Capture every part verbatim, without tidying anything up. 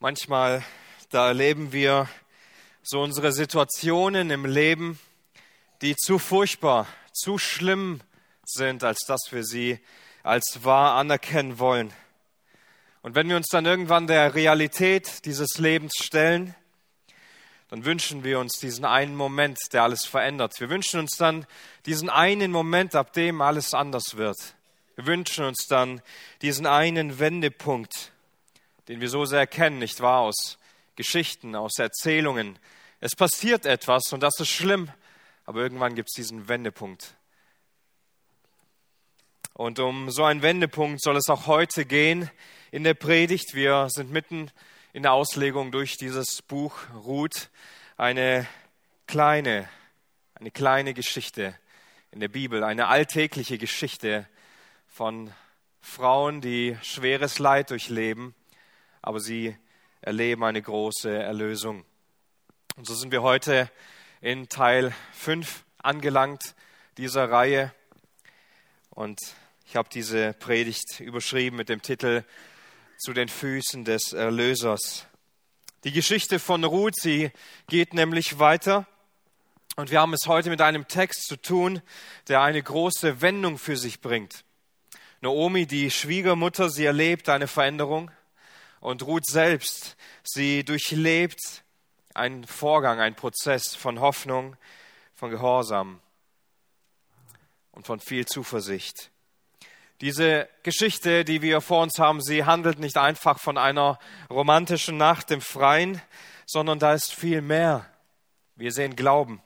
Manchmal, da erleben wir so unsere Situationen im Leben, die zu furchtbar, zu schlimm sind, als dass wir sie als wahr anerkennen wollen. Und wenn wir uns dann irgendwann der Realität dieses Lebens stellen, dann wünschen wir uns diesen einen Moment, der alles verändert. Wir wünschen uns dann diesen einen Moment, ab dem alles anders wird. Wir wünschen uns dann diesen einen Wendepunkt, den wir so sehr kennen, nicht wahr, aus Geschichten, aus Erzählungen. Es passiert etwas und das ist schlimm, aber irgendwann gibt es diesen Wendepunkt. Und um so einen Wendepunkt soll es auch heute gehen in der Predigt. Wir sind mitten in der Auslegung durch dieses Buch Ruth, eine kleine, eine kleine Geschichte in der Bibel, eine alltägliche Geschichte von Frauen, die schweres Leid durchleben, aber sie erleben eine große Erlösung. Und so sind wir heute in Teil fünf angelangt dieser Reihe. Und ich habe diese Predigt überschrieben mit dem Titel Zu den Füßen des Erlösers. Die Geschichte von Ruth, sie geht nämlich weiter. Und wir haben es heute mit einem Text zu tun, der eine große Wendung für sich bringt. Naomi, die Schwiegermutter, sie erlebt eine Veränderung. Und Ruth selbst, sie durchlebt einen Vorgang, einen Prozess von Hoffnung, von Gehorsam und von viel Zuversicht. Diese Geschichte, die wir vor uns haben, sie handelt nicht einfach von einer romantischen Nacht im Freien, sondern da ist viel mehr. Wir sehen Glauben.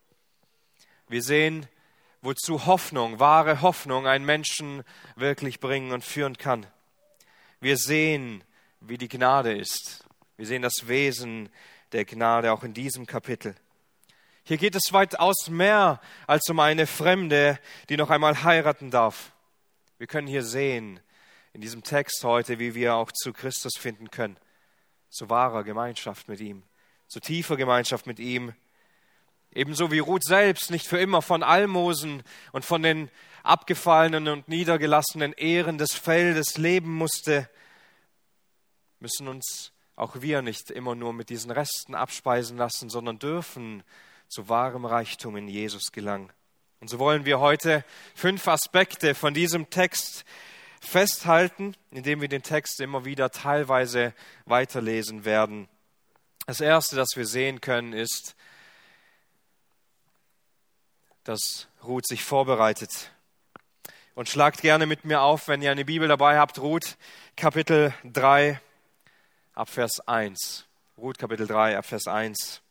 Wir sehen, wozu Hoffnung, wahre Hoffnung einen Menschen wirklich bringen und führen kann. Wir sehen, wie die Gnade ist. Wir sehen das Wesen der Gnade auch in diesem Kapitel. Hier geht es weitaus mehr als um eine Fremde, die noch einmal heiraten darf. Wir können hier sehen, in diesem Text heute, wie wir auch zu Christus finden können. Zu wahrer Gemeinschaft mit ihm, zu tiefer Gemeinschaft mit ihm. Ebenso wie Ruth selbst nicht für immer von Almosen und von den abgefallenen und niedergelassenen Ehren des Feldes leben musste, müssen uns auch wir nicht immer nur mit diesen Resten abspeisen lassen, sondern dürfen zu wahrem Reichtum in Jesus gelangen. Und so wollen wir heute fünf Aspekte von diesem Text festhalten, indem wir den Text immer wieder teilweise weiterlesen werden. Das Erste, das wir sehen können, ist, dass Ruth sich vorbereitet. Und schlagt gerne mit mir auf, wenn ihr eine Bibel dabei habt, Ruth Kapitel drei, ab Vers eins. Ruth Kapitel drei, ab Vers eins.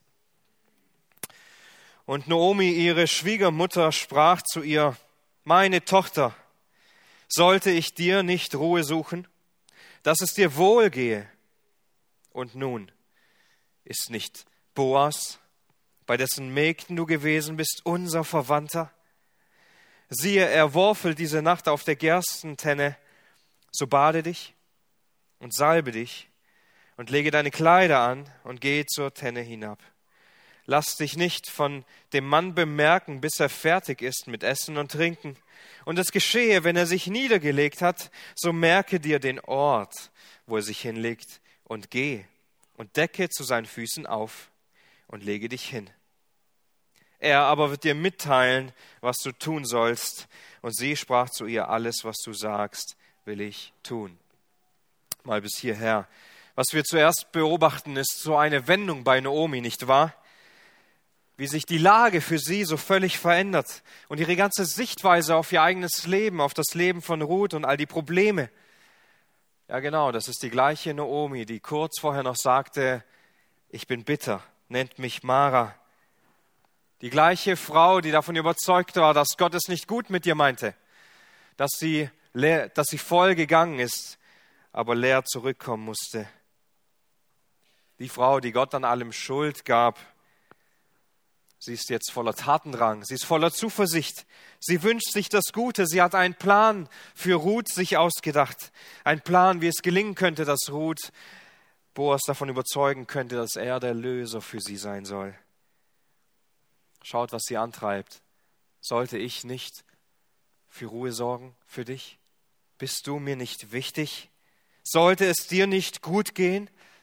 Und Naomi, ihre Schwiegermutter, sprach zu ihr: Meine Tochter, sollte ich dir nicht Ruhe suchen, dass es dir wohl gehe? Und nun, ist nicht Boas, bei dessen Mägden du gewesen bist, unser Verwandter? Siehe, er worfelt diese Nacht auf der Gerstentenne, so bade dich und salbe dich und lege deine Kleider an und gehe zur Tenne hinab. Lass dich nicht von dem Mann bemerken, bis er fertig ist mit Essen und Trinken. Und es geschehe, wenn er sich niedergelegt hat, so merke dir den Ort, wo er sich hinlegt, und geh und decke zu seinen Füßen auf und lege dich hin. Er aber wird dir mitteilen, was du tun sollst. Und sie sprach zu ihr: Alles, was du sagst, will ich tun. Mal bis hierher. Was wir zuerst beobachten, ist so eine Wendung bei Naomi, nicht wahr? Wie sich die Lage für sie so völlig verändert und ihre ganze Sichtweise auf ihr eigenes Leben, auf das Leben von Ruth und all die Probleme. Ja genau, das ist die gleiche Naomi, die kurz vorher noch sagte: Ich bin bitter, nennt mich Mara. Die gleiche Frau, die davon überzeugt war, dass Gott es nicht gut mit ihr meinte, dass sie, leer, dass sie voll gegangen ist, aber leer zurückkommen musste. Die Frau, die Gott an allem Schuld gab, sie ist jetzt voller Tatendrang, sie ist voller Zuversicht. Sie wünscht sich das Gute, sie hat einen Plan für Ruth sich ausgedacht. Ein Plan, wie es gelingen könnte, dass Ruth Boas davon überzeugen könnte, dass er der Löser für sie sein soll. Schaut, was sie antreibt. Sollte ich nicht für Ruhe sorgen für dich? Bist du mir nicht wichtig? Sollte es dir nicht gut gehen?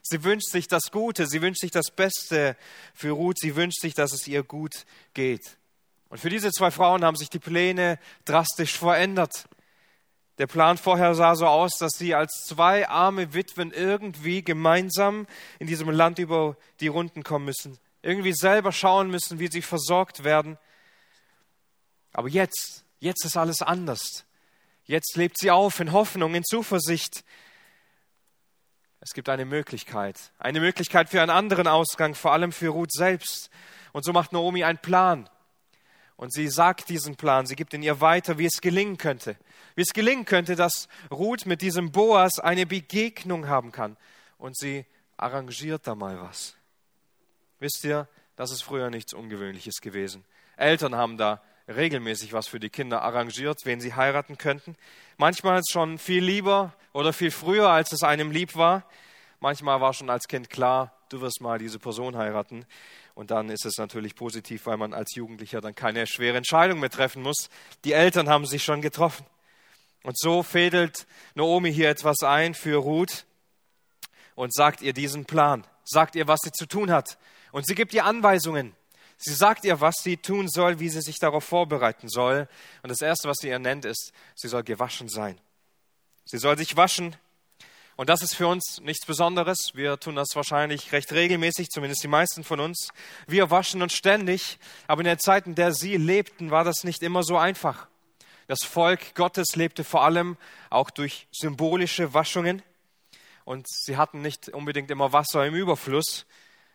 Sie wünscht sich das Gute, sie wünscht sich das Beste für Ruth, sie wünscht sich, dass es ihr gut geht. Und für diese zwei Frauen haben sich die Pläne drastisch verändert. Der Plan vorher sah so aus, dass sie als zwei arme Witwen irgendwie gemeinsam in diesem Land über die Runden kommen müssen. Irgendwie selber schauen müssen, wie sie versorgt werden. Aber jetzt, jetzt ist alles anders. Jetzt lebt sie auf in Hoffnung, in Zuversicht. Es gibt eine Möglichkeit, eine Möglichkeit für einen anderen Ausgang, vor allem für Ruth selbst. Und so macht Naomi einen Plan. Und sie sagt diesen Plan, sie gibt ihn ihr weiter, wie es gelingen könnte. Wie es gelingen könnte, dass Ruth mit diesem Boas eine Begegnung haben kann. Und sie arrangiert da mal was. Wisst ihr, das ist früher nichts Ungewöhnliches gewesen. Eltern haben da regelmäßig was für die Kinder arrangiert, wen sie heiraten könnten. Manchmal schon viel lieber oder viel früher, als es einem lieb war. Manchmal war schon als Kind klar, du wirst mal diese Person heiraten. Und dann ist es natürlich positiv, weil man als Jugendlicher dann keine schwere Entscheidung mehr treffen muss. Die Eltern haben sich schon getroffen. Und so fädelt Naomi hier etwas ein für Ruth und sagt ihr diesen Plan, sagt ihr, was sie zu tun hat. Und sie gibt ihr Anweisungen. Sie sagt ihr, was sie tun soll, wie sie sich darauf vorbereiten soll. Und das Erste, was sie ihr nennt, ist, sie soll gewaschen sein. Sie soll sich waschen. Und das ist für uns nichts Besonderes. Wir tun das wahrscheinlich recht regelmäßig, zumindest die meisten von uns. Wir waschen uns ständig. Aber in der Zeit, in der sie lebten, war das nicht immer so einfach. Das Volk Gottes lebte vor allem auch durch symbolische Waschungen. Und sie hatten nicht unbedingt immer Wasser im Überfluss.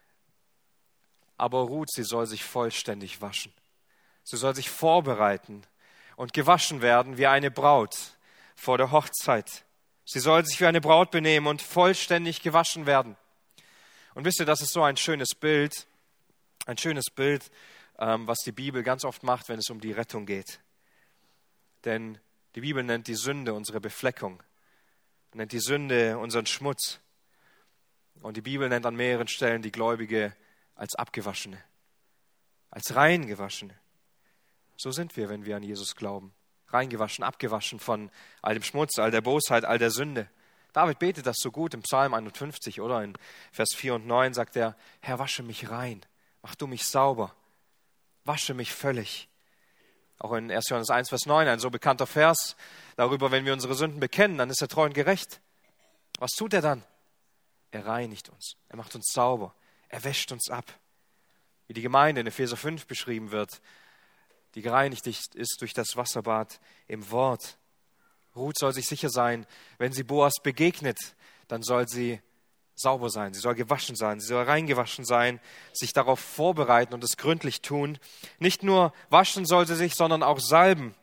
Aber Ruth, sie soll sich vollständig waschen. Sie soll sich vorbereiten und gewaschen werden wie eine Braut vor der Hochzeit. Sie soll sich wie eine Braut benehmen und vollständig gewaschen werden. Und wisst ihr, das ist so ein schönes Bild, ein schönes Bild, ähm, was die Bibel ganz oft macht, wenn es um die Rettung geht. Denn die Bibel nennt die Sünde unsere Befleckung, nennt die Sünde unseren Schmutz. Und die Bibel nennt an mehreren Stellen die Gläubige als Abgewaschene, als Reingewaschene. So sind wir, wenn wir an Jesus glauben. Reingewaschen, abgewaschen von all dem Schmutz, all der Bosheit, all der Sünde. David betet das so gut im Psalm einundfünfzig, oder? In Vers vier und neun sagt er, Herr, wasche mich rein, mach du mich sauber, wasche mich völlig. Auch in erster Johannes eins, Vers neun, ein so bekannter Vers darüber, wenn wir unsere Sünden bekennen, dann ist er treu und gerecht. Was tut er dann? Er reinigt uns, er macht uns sauber, er wäscht uns ab. Wie die Gemeinde in Epheser fünf beschrieben wird, die gereinigt ist durch das Wasserbad im Wort. Ruth soll sich sicher sein, wenn sie Boas begegnet, dann soll sie sauber sein, sie soll gewaschen sein, sie soll reingewaschen sein, sich darauf vorbereiten und es gründlich tun. Nicht nur waschen soll sie sich, sondern auch salben.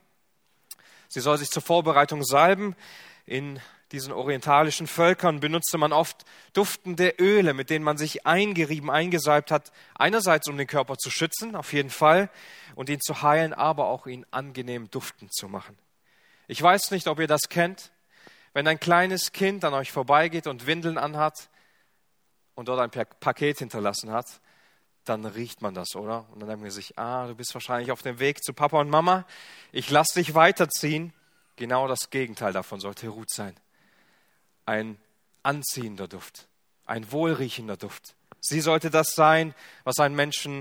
Sie soll sich zur Vorbereitung salben. In diesen orientalischen Völkern benutzte man oft duftende Öle, mit denen man sich eingerieben, eingesalbt hat. Einerseits, um den Körper zu schützen, auf jeden Fall, und ihn zu heilen, aber auch ihn angenehm duftend zu machen. Ich weiß nicht, ob ihr das kennt. Wenn ein kleines Kind an euch vorbeigeht und Windeln anhat und dort ein Paket hinterlassen hat, dann riecht man das, oder? Und dann denkt man sich, ah, du bist wahrscheinlich auf dem Weg zu Papa und Mama. Ich lass dich weiterziehen. Genau das Gegenteil davon sollte Ruth sein. Ein anziehender Duft, ein wohlriechender Duft. Sie sollte das sein, was einen Menschen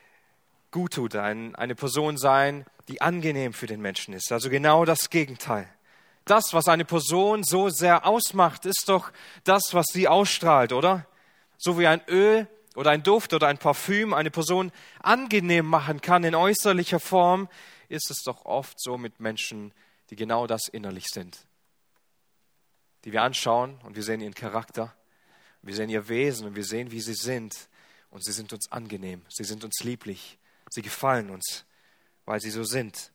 gut tut, ein, eine Person sein, die angenehm für den Menschen ist. Also genau das Gegenteil. Das, was eine Person so sehr ausmacht, ist doch das, was sie ausstrahlt, oder? So wie ein Öl oder ein Duft oder ein Parfüm eine Person angenehm machen kann in äußerlicher Form, ist es doch oft so mit Menschen, die genau das innerlich sind. Die wir anschauen und wir sehen ihren Charakter, wir sehen ihr Wesen und wir sehen, wie sie sind. Und sie sind uns angenehm, sie sind uns lieblich, sie gefallen uns, weil sie so sind.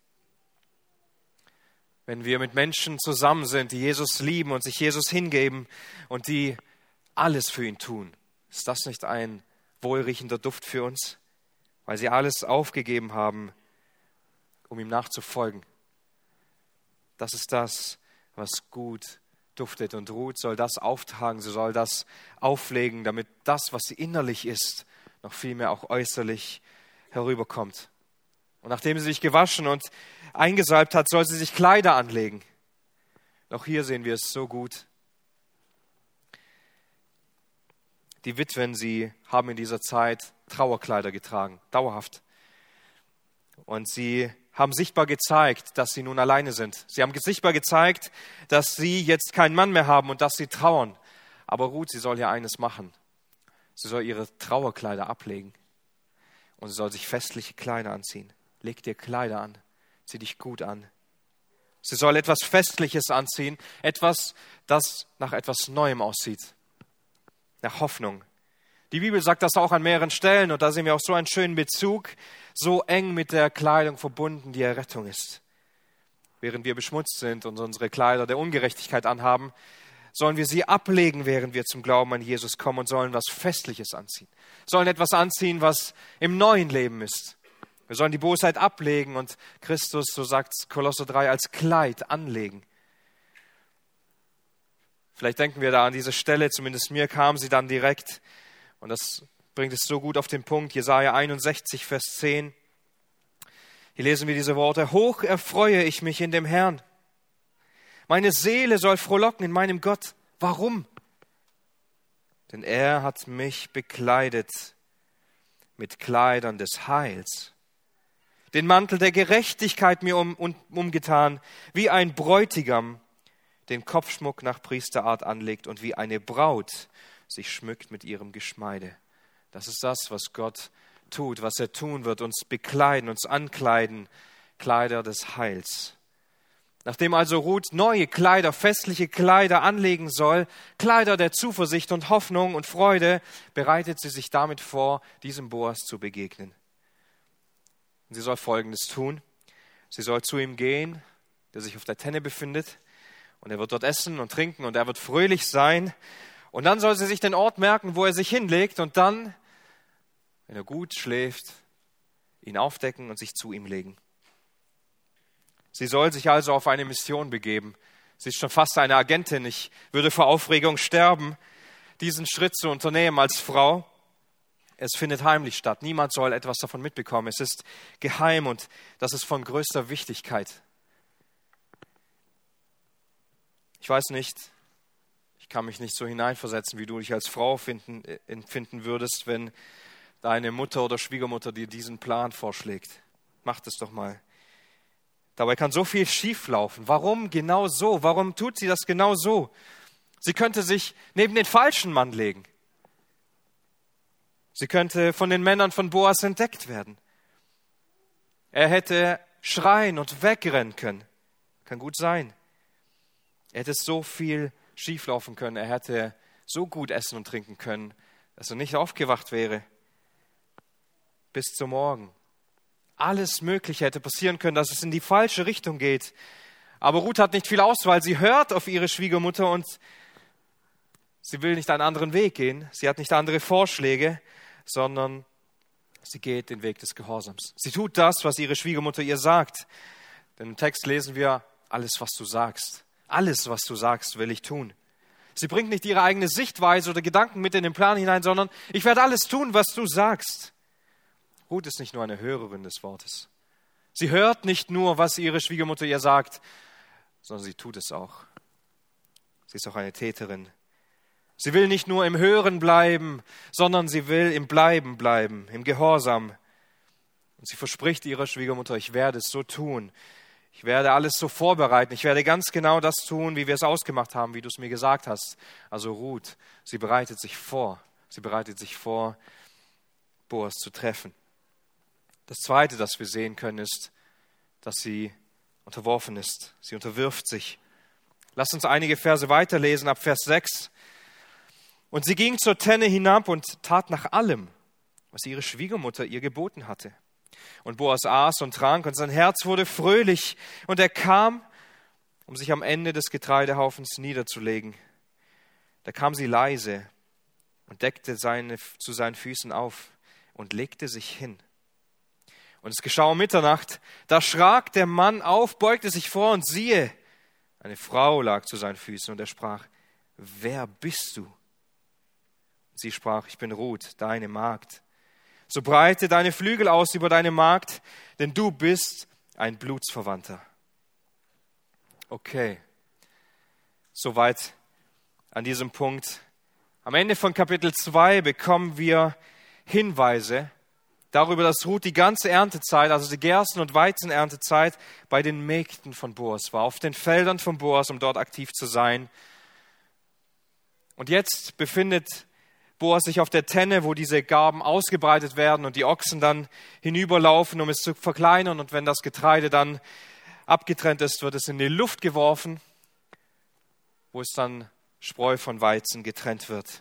Wenn wir mit Menschen zusammen sind, die Jesus lieben und sich Jesus hingeben und die alles für ihn tun, ist das nicht ein wohlriechender Duft für uns? Weil sie alles aufgegeben haben, um ihm nachzufolgen. Das ist das, was gut duftet. Und Ruth soll das auftragen, sie soll das auflegen, damit das, was sie innerlich ist, noch viel mehr auch äußerlich herüberkommt. Und nachdem sie sich gewaschen und eingesalbt hat, soll sie sich Kleider anlegen. Auch hier sehen wir es so gut. Die Witwen, sie haben in dieser Zeit Trauerkleider getragen, dauerhaft. Und sie haben sichtbar gezeigt, dass sie nun alleine sind. Sie haben sichtbar gezeigt, dass sie jetzt keinen Mann mehr haben und dass sie trauern. Aber Ruth, sie soll ja eines machen. Sie soll ihre Trauerkleider ablegen und sie soll sich festliche Kleider anziehen. Leg dir Kleider an, zieh dich gut an. Sie soll etwas Festliches anziehen, etwas, das nach etwas Neuem aussieht, nach Hoffnung. Die Bibel sagt das auch an mehreren Stellen und da sehen wir auch so einen schönen Bezug, so eng mit der Kleidung verbunden, die Errettung ist. Während wir beschmutzt sind und unsere Kleider der Ungerechtigkeit anhaben, sollen wir sie ablegen, während wir zum Glauben an Jesus kommen und sollen was Festliches anziehen. Sollen etwas anziehen, was im neuen Leben ist. Wir sollen die Bosheit ablegen und Christus, so sagt Kolosser drei, als Kleid anlegen. Vielleicht denken wir da an diese Stelle, zumindest mir kam sie dann direkt. Und das bringt es so gut auf den Punkt. Jesaja einundsechzig, Vers zehn. Hier lesen wir diese Worte. Hoch erfreue ich mich in dem Herrn. Meine Seele soll frohlocken in meinem Gott. Warum? Denn er hat mich bekleidet mit Kleidern des Heils. Den Mantel der Gerechtigkeit mir um, um, umgetan, wie ein Bräutigam den Kopfschmuck nach Priesterart anlegt und wie eine Braut sich schmückt mit ihrem Geschmeide. Das ist das, was Gott tut, was er tun wird, uns bekleiden, uns ankleiden, Kleider des Heils. Nachdem also Ruth neue Kleider, festliche Kleider anlegen soll, Kleider der Zuversicht und Hoffnung und Freude, bereitet sie sich damit vor, diesem Boas zu begegnen. Und sie soll Folgendes tun. Sie soll zu ihm gehen, der sich auf der Tenne befindet, und er wird dort essen und trinken und er wird fröhlich sein. Und dann soll sie sich den Ort merken, wo er sich hinlegt und dann, wenn er gut schläft, ihn aufdecken und sich zu ihm legen. Sie soll sich also auf eine Mission begeben. Sie ist schon fast eine Agentin. Ich würde vor Aufregung sterben, diesen Schritt zu unternehmen als Frau. Es findet heimlich statt. Niemand soll etwas davon mitbekommen. Es ist geheim und das ist von größter Wichtigkeit. Ich weiß nicht, ich kann mich nicht so hineinversetzen, wie du dich als Frau finden, empfinden würdest, wenn deine Mutter oder Schwiegermutter dir diesen Plan vorschlägt. Mach das doch mal. Dabei kann so viel schieflaufen. Warum genau so? Warum tut sie das genau so? Sie könnte sich neben den falschen Mann legen. Sie könnte von den Männern von Boas entdeckt werden. Er hätte schreien und wegrennen können. Kann gut sein. Er hätte so viel schieflaufen können. Er hätte so gut essen und trinken können, dass er nicht aufgewacht wäre. Bis zum Morgen. Alles Mögliche hätte passieren können, dass es in die falsche Richtung geht. Aber Ruth hat nicht viel Auswahl. Sie hört auf ihre Schwiegermutter und sie will nicht einen anderen Weg gehen. Sie hat nicht andere Vorschläge, sondern sie geht den Weg des Gehorsams. Sie tut das, was ihre Schwiegermutter ihr sagt. Denn im Text lesen wir, alles, was du sagst. Alles, was du sagst, will ich tun. Sie bringt nicht ihre eigene Sichtweise oder Gedanken mit in den Plan hinein, sondern ich werde alles tun, was du sagst. Ruth ist nicht nur eine Hörerin des Wortes. Sie hört nicht nur, was ihre Schwiegermutter ihr sagt, sondern sie tut es auch. Sie ist auch eine Täterin. Sie will nicht nur im Hören bleiben, sondern sie will im Bleiben bleiben, im Gehorsam. Und sie verspricht ihrer Schwiegermutter, ich werde es so tun. Ich werde alles so vorbereiten. Ich werde ganz genau das tun, wie wir es ausgemacht haben, wie du es mir gesagt hast. Also Ruth, sie bereitet sich vor. Sie bereitet sich vor, Boas zu treffen. Das Zweite, das wir sehen können, ist, dass sie unterworfen ist. Sie unterwirft sich. Lass uns einige Verse weiterlesen, ab Vers sechs. Und sie ging zur Tenne hinab und tat nach allem, was ihre Schwiegermutter ihr geboten hatte. Und Boas aß und trank und sein Herz wurde fröhlich. Und er kam, um sich am Ende des Getreidehaufens niederzulegen. Da kam sie leise und deckte seine, zu seinen Füßen auf und legte sich hin. Und es geschah um Mitternacht, da schrak der Mann auf, beugte sich vor und siehe, eine Frau lag zu seinen Füßen und er sprach, wer bist du? Und sie sprach, ich bin Ruth, deine Magd. So breite deine Flügel aus über deine Magd, denn du bist ein Blutsverwandter. Okay, soweit an diesem Punkt Am Ende von Kapitel zwei bekommen wir Hinweise darüber, dass Ruth die ganze Erntezeit, also die Gersten- und Weizenerntezeit, bei den Mägden von Boas war, auf den Feldern von Boas, um dort aktiv zu sein. Und jetzt befindet Boas sich auf der Tenne, wo diese Garben ausgebreitet werden und die Ochsen dann hinüberlaufen, um es zu verkleinern. Und wenn das Getreide dann abgetrennt ist, wird es in die Luft geworfen, wo es dann Spreu von Weizen getrennt wird.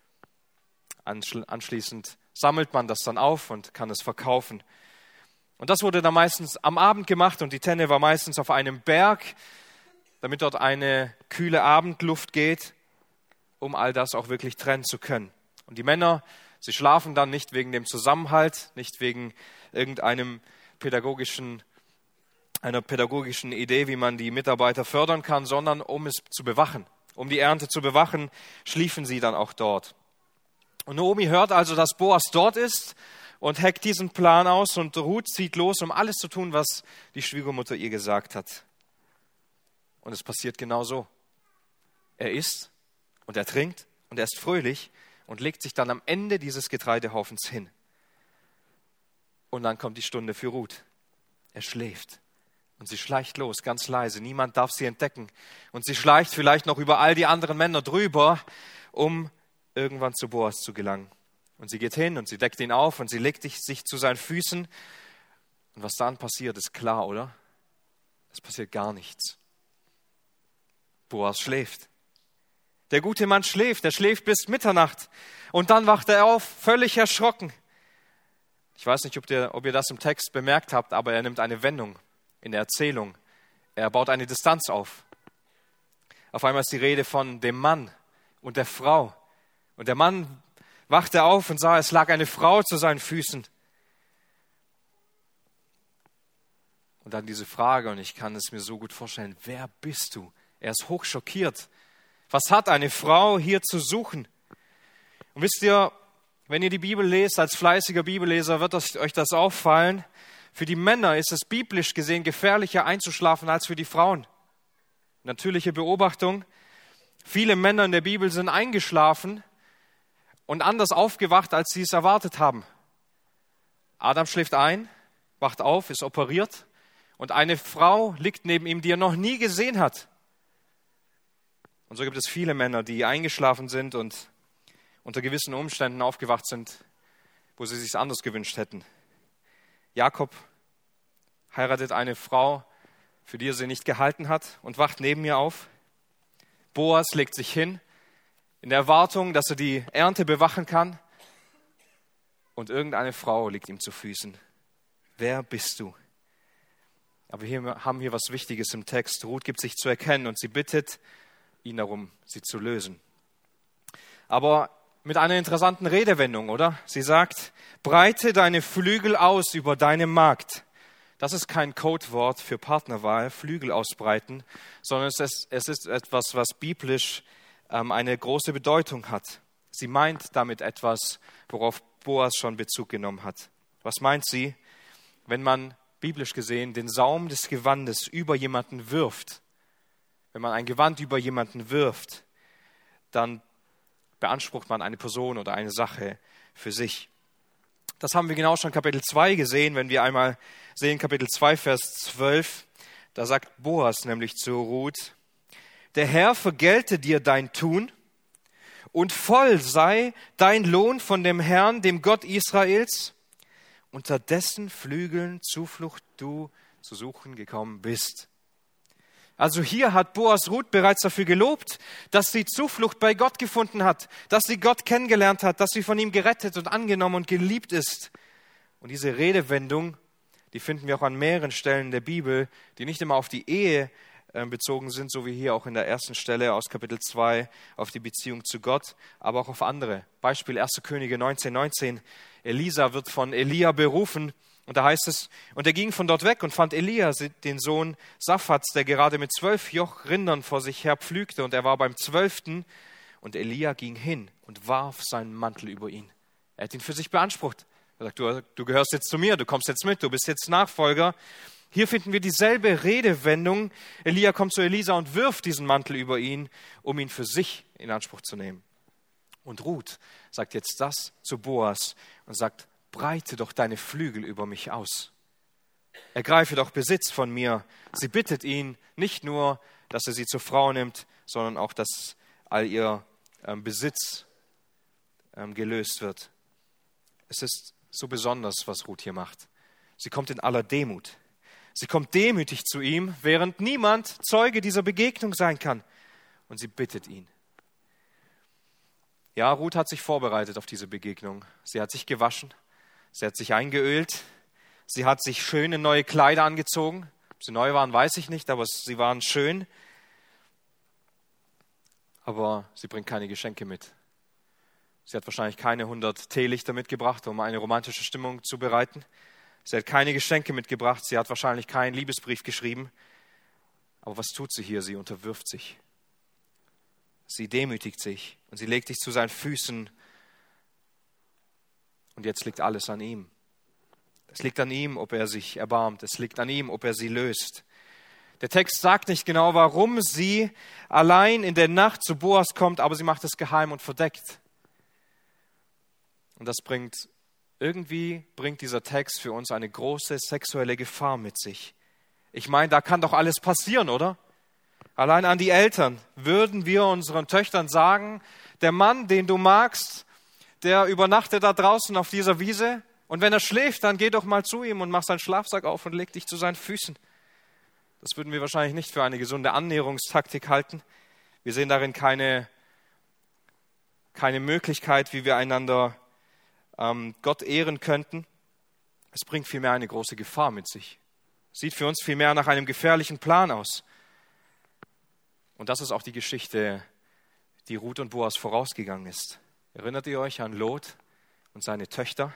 Anschließend sammelt man das dann auf und kann es verkaufen. Und das wurde dann meistens am Abend gemacht und die Tenne war meistens auf einem Berg, damit dort eine kühle Abendluft geht, um all das auch wirklich trennen zu können. Und die Männer, sie schlafen dann nicht wegen dem Zusammenhalt, nicht wegen irgendeinem pädagogischen, einer pädagogischen Idee, wie man die Mitarbeiter fördern kann, sondern um es zu bewachen. Um die Ernte zu bewachen, schliefen sie dann auch dort. Und Naomi hört also, dass Boas dort ist und hackt diesen Plan aus und Ruth zieht los, um alles zu tun, was die Schwiegermutter ihr gesagt hat. Und es passiert genau so. Er isst und er trinkt und er ist fröhlich und legt sich dann am Ende dieses Getreidehaufens hin. Und dann kommt die Stunde für Ruth. Er schläft. Und sie schleicht los, ganz leise. Niemand darf sie entdecken. Und sie schleicht vielleicht noch über all die anderen Männer drüber, um irgendwann zu Boas zu gelangen. Und sie geht hin und sie deckt ihn auf und sie legt sich zu seinen Füßen. Und was dann passiert, ist klar, oder? Es passiert gar nichts. Boas schläft. Der gute Mann schläft. Er schläft bis Mitternacht. Und dann wacht er auf, völlig erschrocken. Ich weiß nicht, ob ihr, ob ihr das im Text bemerkt habt, aber er nimmt eine Wendung in der Erzählung. Er baut eine Distanz auf. Auf einmal ist die Rede von dem Mann und der Frau. Und der Mann wachte auf und sah, es lag eine Frau zu seinen Füßen. Und dann diese Frage, und ich kann es mir so gut vorstellen, wer bist du? Er ist hochschockiert. Was hat eine Frau hier zu suchen? Und wisst ihr, wenn ihr die Bibel lest, als fleißiger Bibelleser, wird das, euch das auffallen. Für die Männer ist es biblisch gesehen gefährlicher einzuschlafen als für die Frauen. Natürliche Beobachtung. Viele Männer in der Bibel sind eingeschlafen und anders aufgewacht, als sie es erwartet haben. Adam schläft ein, wacht auf, ist operiert und eine Frau liegt neben ihm, die er noch nie gesehen hat. Und so gibt es viele Männer, die eingeschlafen sind und unter gewissen Umständen aufgewacht sind, wo sie es sich anders gewünscht hätten. Jakob heiratet eine Frau, für die er sie nicht gehalten hat und wacht neben ihr auf. Boas legt sich hin, in der Erwartung, dass er die Ernte bewachen kann. Und irgendeine Frau liegt ihm zu Füßen. Wer bist du? Aber wir haben hier was Wichtiges im Text. Ruth gibt sich zu erkennen und sie bittet ihn darum, sie zu lösen. Aber mit einer interessanten Redewendung, oder? Sie sagt, breite deine Flügel aus über deine Magd. Das ist kein Codewort für Partnerwahl, Flügel ausbreiten, sondern es ist, es ist etwas, was biblisch ähm, eine große Bedeutung hat. Sie meint damit etwas, worauf Boas schon Bezug genommen hat. Was meint sie? Wenn man biblisch gesehen den Saum des Gewandes über jemanden wirft, wenn man ein Gewand über jemanden wirft, dann beansprucht man eine Person oder eine Sache für sich. Das haben wir genau schon in Kapitel zwei gesehen, wenn wir einmal sehen, Kapitel zwei, Vers zwölf, da sagt Boas nämlich zu Ruth, der Herr vergelte dir dein Tun und voll sei dein Lohn von dem Herrn, dem Gott Israels, unter dessen Flügeln Zuflucht du zu suchen gekommen bist. Also hier hat Boas Ruth bereits dafür gelobt, dass sie Zuflucht bei Gott gefunden hat, dass sie Gott kennengelernt hat, dass sie von ihm gerettet und angenommen und geliebt ist. Und diese Redewendung, die finden wir auch an mehreren Stellen der Bibel, die nicht immer auf die Ehe äh, bezogen sind, so wie hier auch in der ersten Stelle aus Kapitel zwei auf die Beziehung zu Gott, aber auch auf andere. Beispiel erste Könige neunzehn, neunzehn. Elisa wird von Elia berufen. Und da heißt es, und er ging von dort weg und fand Elia, den Sohn Saphats, der gerade mit zwölf Joch Rindern vor sich her pflügte, und er war beim zwölften. Und Elia ging hin und warf seinen Mantel über ihn. Er hat ihn für sich beansprucht. Er sagt, du, du gehörst jetzt zu mir, du kommst jetzt mit, du bist jetzt Nachfolger. Hier finden wir dieselbe Redewendung. Elia kommt zu Elisa und wirft diesen Mantel über ihn, um ihn für sich in Anspruch zu nehmen. Und Ruth sagt jetzt das zu Boas und sagt, breite doch deine Flügel über mich aus. Ergreife doch Besitz von mir. Sie bittet ihn nicht nur, dass er sie zur Frau nimmt, sondern auch, dass all ihr ähm, Besitz ähm, gelöst wird. Es ist so besonders, was Ruth hier macht. Sie kommt in aller Demut. Sie kommt demütig zu ihm, während niemand Zeuge dieser Begegnung sein kann. Und sie bittet ihn. Ja, Ruth hat sich vorbereitet auf diese Begegnung. Sie hat sich gewaschen, sie hat sich eingeölt, sie hat sich schöne neue Kleider angezogen. Ob sie neu waren, weiß ich nicht, aber sie waren schön. Aber sie bringt keine Geschenke mit. Sie hat wahrscheinlich keine hundert Teelichter mitgebracht, um eine romantische Stimmung zu bereiten. Sie hat keine Geschenke mitgebracht, sie hat wahrscheinlich keinen Liebesbrief geschrieben. Aber was tut sie hier? Sie unterwirft sich. Sie demütigt sich und sie legt sich zu seinen Füßen. Und jetzt liegt alles an ihm. Es liegt an ihm, ob er sich erbarmt. Es liegt an ihm, ob er sie löst. Der Text sagt nicht genau, warum sie allein in der Nacht zu Boas kommt, aber sie macht es geheim und verdeckt. Und das bringt, irgendwie bringt dieser Text für uns eine große sexuelle Gefahr mit sich. Ich meine, da kann doch alles passieren, oder? Allein an die Eltern würden wir unseren Töchtern sagen, der Mann, den du magst, der übernachtet da draußen auf dieser Wiese und wenn er schläft, dann geh doch mal zu ihm und mach seinen Schlafsack auf und leg dich zu seinen Füßen. Das würden wir wahrscheinlich nicht für eine gesunde Annäherungstaktik halten. Wir sehen darin keine, keine Möglichkeit, wie wir einander ähm, Gott ehren könnten. Es bringt vielmehr eine große Gefahr mit sich. Es sieht für uns vielmehr nach einem gefährlichen Plan aus. Und das ist auch die Geschichte, die Ruth und Boas vorausgegangen ist. Erinnert ihr euch an Lot und seine Töchter?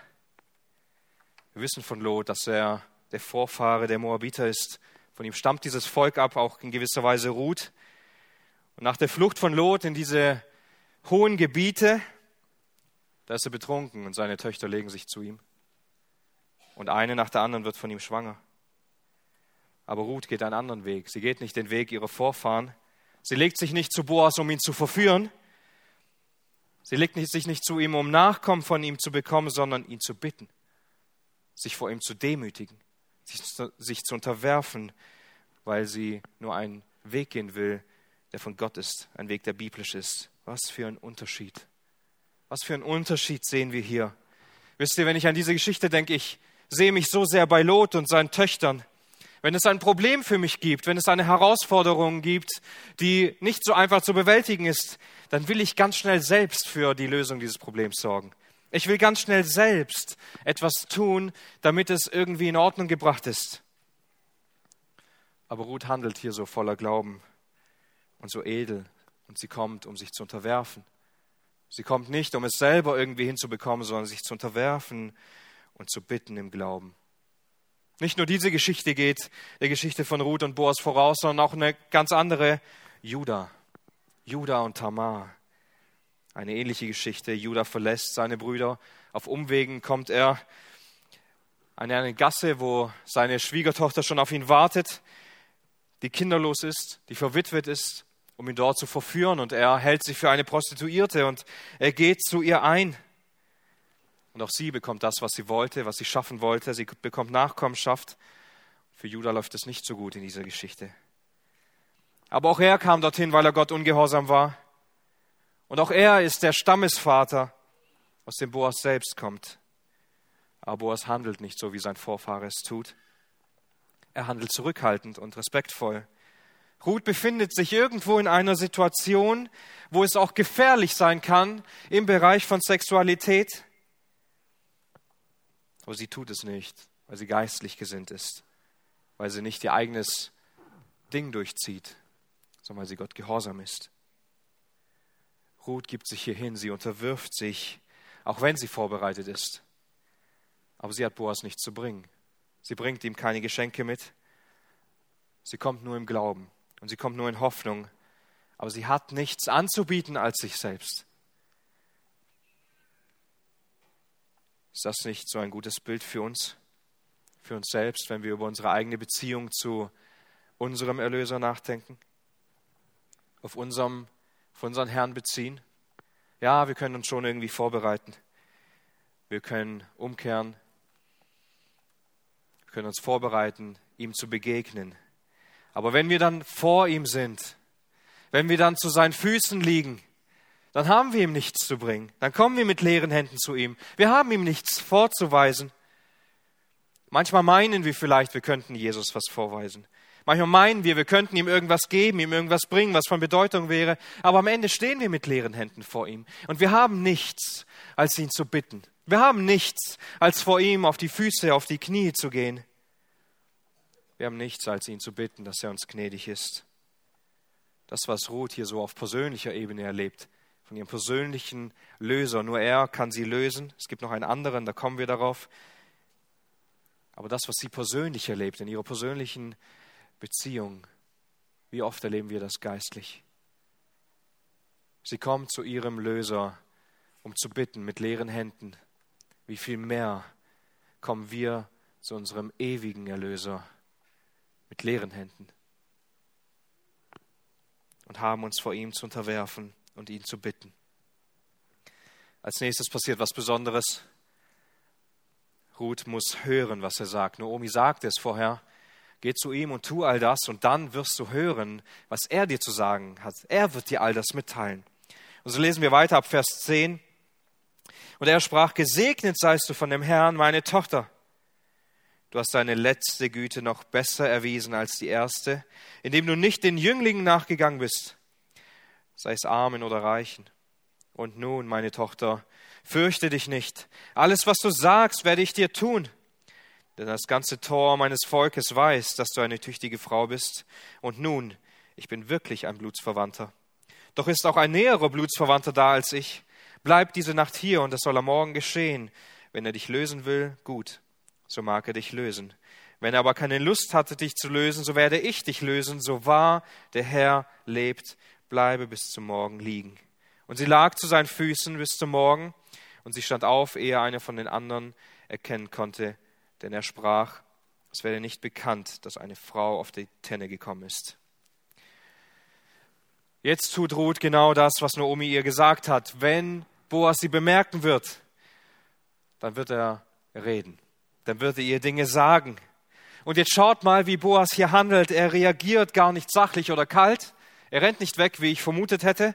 Wir wissen von Lot, dass er der Vorfahre der Moabiter ist. Von ihm stammt dieses Volk ab, auch in gewisser Weise Ruth. Und nach der Flucht von Lot in diese hohen Gebiete, da ist er betrunken und seine Töchter legen sich zu ihm. Und eine nach der anderen wird von ihm schwanger. Aber Ruth geht einen anderen Weg. Sie geht nicht den Weg ihrer Vorfahren. Sie legt sich nicht zu Boas, um ihn zu verführen. Sie legt sich nicht zu ihm, um Nachkommen von ihm zu bekommen, sondern ihn zu bitten, sich vor ihm zu demütigen, sich zu, sich zu unterwerfen, weil sie nur einen Weg gehen will, der von Gott ist, ein Weg, der biblisch ist. Was für ein Unterschied. Was für ein Unterschied sehen wir hier. Wisst ihr, wenn ich an diese Geschichte denke, ich sehe mich so sehr bei Lot und seinen Töchtern. Wenn es ein Problem für mich gibt, wenn es eine Herausforderung gibt, die nicht so einfach zu bewältigen ist, dann will ich ganz schnell selbst für die Lösung dieses Problems sorgen. Ich will ganz schnell selbst etwas tun, damit es irgendwie in Ordnung gebracht ist. Aber Ruth handelt hier so voller Glauben und so edel und sie kommt, um sich zu unterwerfen. Sie kommt nicht, um es selber irgendwie hinzubekommen, sondern sich zu unterwerfen und zu bitten im Glauben. Nicht nur diese Geschichte geht der Geschichte von Ruth und Boas voraus, sondern auch eine ganz andere, Juda. Juda und Tamar. Eine ähnliche Geschichte. Juda verlässt seine Brüder. Auf Umwegen kommt er an eine Gasse, wo seine Schwiegertochter schon auf ihn wartet, die kinderlos ist, die verwitwet ist, um ihn dort zu verführen. Und er hält sich für eine Prostituierte und er geht zu ihr ein. Und auch sie bekommt das, was sie wollte, was sie schaffen wollte. Sie bekommt Nachkommenschaft. Für Juda läuft es nicht so gut in dieser Geschichte. Aber auch er kam dorthin, weil er Gott ungehorsam war. Und auch er ist der Stammesvater, aus dem Boas selbst kommt. Aber Boas handelt nicht so, wie sein Vorfahre es tut. Er handelt zurückhaltend und respektvoll. Ruth befindet sich irgendwo in einer Situation, wo es auch gefährlich sein kann im Bereich von Sexualität. Aber sie tut es nicht, weil sie geistlich gesinnt ist, weil sie nicht ihr eigenes Ding durchzieht, sondern weil sie Gott gehorsam ist. Ruth gibt sich hier hin, sie unterwirft sich, auch wenn sie vorbereitet ist. Aber sie hat Boas nichts zu bringen. Sie bringt ihm keine Geschenke mit. Sie kommt nur im Glauben und sie kommt nur in Hoffnung. Aber sie hat nichts anzubieten als sich selbst. Ist das nicht so ein gutes Bild für uns, für uns selbst, wenn wir über unsere eigene Beziehung zu unserem Erlöser nachdenken, auf unserem, auf unseren Herrn beziehen? Ja, wir können uns schon irgendwie vorbereiten. Wir können umkehren. Wir können uns vorbereiten, ihm zu begegnen. Aber wenn wir dann vor ihm sind, wenn wir dann zu seinen Füßen liegen, dann haben wir ihm nichts zu bringen. Dann kommen wir mit leeren Händen zu ihm. Wir haben ihm nichts vorzuweisen. Manchmal meinen wir vielleicht, wir könnten Jesus was vorweisen. Manchmal meinen wir, wir könnten ihm irgendwas geben, ihm irgendwas bringen, was von Bedeutung wäre. Aber am Ende stehen wir mit leeren Händen vor ihm. Und wir haben nichts, als ihn zu bitten. Wir haben nichts, als vor ihm auf die Füße, auf die Knie zu gehen. Wir haben nichts, als ihn zu bitten, dass er uns gnädig ist. Das, was Ruth hier so auf persönlicher Ebene erlebt, von ihrem persönlichen Löser. Nur er kann sie lösen. Es gibt noch einen anderen, da kommen wir darauf. Aber das, was sie persönlich erlebt, in ihrer persönlichen Beziehung, wie oft erleben wir das geistlich? Sie kommt zu ihrem Löser, um zu bitten mit leeren Händen. Wie viel mehr kommen wir zu unserem ewigen Erlöser mit leeren Händen und haben uns vor ihm zu unterwerfen und ihn zu bitten. Als nächstes passiert was Besonderes. Ruth muss hören, was er sagt. Naomi sagte es vorher. Geh zu ihm und tu all das und dann wirst du hören, was er dir zu sagen hat. Er wird dir all das mitteilen. Und so lesen wir weiter ab Vers zehn. Und er sprach, gesegnet seist du von dem Herrn, meine Tochter. Du hast deine letzte Güte noch besser erwiesen als die erste, indem du nicht den Jünglingen nachgegangen bist, sei es Armen oder Reichen. Und nun, meine Tochter, fürchte dich nicht. Alles, was du sagst, werde ich dir tun. Denn das ganze Tor meines Volkes weiß, dass du eine tüchtige Frau bist. Und nun, ich bin wirklich ein Blutsverwandter. Doch ist auch ein näherer Blutsverwandter da als ich. Bleib diese Nacht hier und es soll am Morgen geschehen. Wenn er dich lösen will, gut, so mag er dich lösen. Wenn er aber keine Lust hatte, dich zu lösen, so werde ich dich lösen. So wahr der Herr lebt, bleibe bis zum Morgen liegen. Und sie lag zu seinen Füßen bis zum Morgen. Und sie stand auf, ehe einer von den anderen erkennen konnte, denn er sprach, es werde nicht bekannt, dass eine Frau auf die Tenne gekommen ist. Jetzt tut Ruth genau das, was Naomi ihr gesagt hat. Wenn Boas sie bemerken wird, dann wird er reden. Dann wird er ihr Dinge sagen. Und jetzt schaut mal, wie Boas hier handelt. Er reagiert gar nicht sachlich oder kalt. Er rennt nicht weg, wie ich vermutet hätte.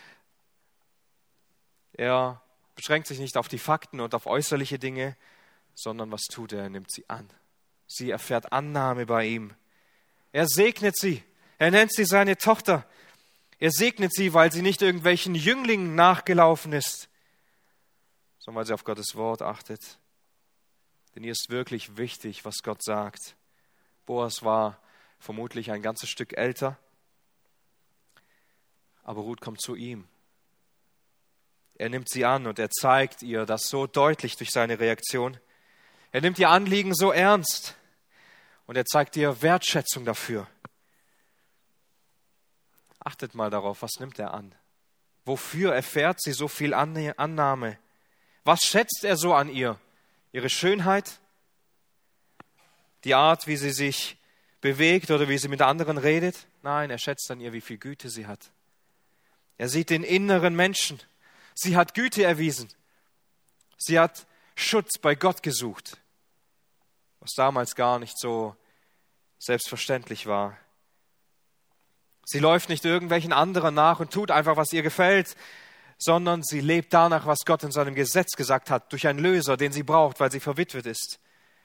Er beschränkt sich nicht auf die Fakten und auf äußerliche Dinge, sondern was tut er? Er nimmt sie an. Sie erfährt Annahme bei ihm. Er segnet sie. Er nennt sie seine Tochter. Er segnet sie, weil sie nicht irgendwelchen Jünglingen nachgelaufen ist, sondern weil sie auf Gottes Wort achtet. Denn ihr ist wirklich wichtig, was Gott sagt. Boas war vermutlich ein ganzes Stück älter, aber Ruth kommt zu ihm. Er nimmt sie an und er zeigt ihr das so deutlich durch seine Reaktion. Er nimmt ihr Anliegen so ernst und er zeigt ihr Wertschätzung dafür. Achtet mal darauf, was nimmt er an? Wofür erfährt sie so viel Annahme? Was schätzt er so an ihr? Ihre Schönheit? Die Art, wie sie sich bewegt oder wie sie mit anderen redet? Nein, er schätzt an ihr, wie viel Güte sie hat. Er sieht den inneren Menschen. Sie hat Güte erwiesen. Sie hat Schutz bei Gott gesucht, was damals gar nicht so selbstverständlich war. Sie läuft nicht irgendwelchen anderen nach und tut einfach, was ihr gefällt, sondern sie lebt danach, was Gott in seinem Gesetz gesagt hat, durch einen Löser, den sie braucht, weil sie verwitwet ist.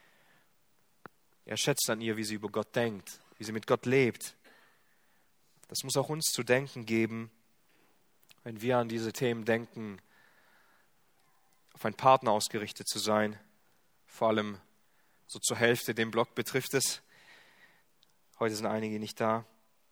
Er schätzt an ihr, wie sie über Gott denkt, wie sie mit Gott lebt. Das muss auch uns zu denken geben, wenn wir an diese Themen denken, auf einen Partner ausgerichtet zu sein, vor allem so zur Hälfte den Block betrifft es. Heute sind einige nicht da.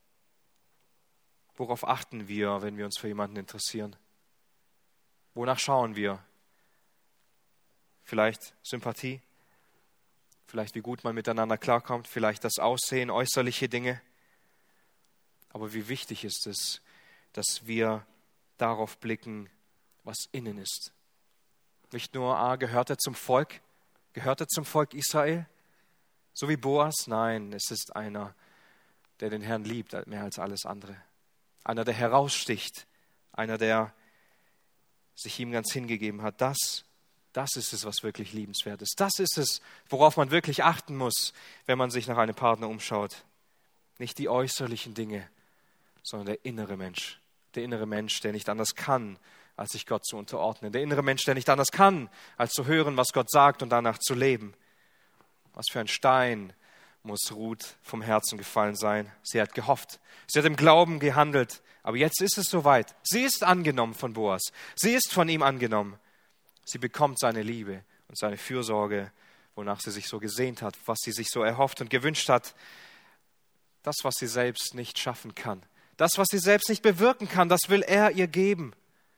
Worauf achten wir, wenn wir uns für jemanden interessieren? Wonach schauen wir? Vielleicht Sympathie, vielleicht wie gut man miteinander klarkommt, vielleicht das Aussehen, äußerliche Dinge. Aber wie wichtig ist es, dass wir darauf blicken, was innen ist. Nicht nur, ah, gehört er zum Volk? Gehört er zum Volk Israel? So wie Boas? Nein, es ist einer, der den Herrn liebt, mehr als alles andere. Einer, der heraussticht. Einer, der sich ihm ganz hingegeben hat. Das, das ist es, was wirklich liebenswert ist. Das ist es, worauf man wirklich achten muss, wenn man sich nach einem Partner umschaut. Nicht die äußerlichen Dinge, sondern der innere Mensch. Der innere Mensch, der nicht anders kann, als sich Gott zu unterordnen. Der innere Mensch, der nicht anders kann, als zu hören, was Gott sagt und danach zu leben. Was für ein Stein muss Ruth vom Herzen gefallen sein. Sie hat gehofft. Sie hat im Glauben gehandelt. Aber jetzt ist es soweit. Sie ist angenommen von Boas. Sie ist von ihm angenommen. Sie bekommt seine Liebe und seine Fürsorge, wonach sie sich so gesehnt hat, was sie sich so erhofft und gewünscht hat. Das, was sie selbst nicht schaffen kann. Das, was sie selbst nicht bewirken kann, das will er ihr geben.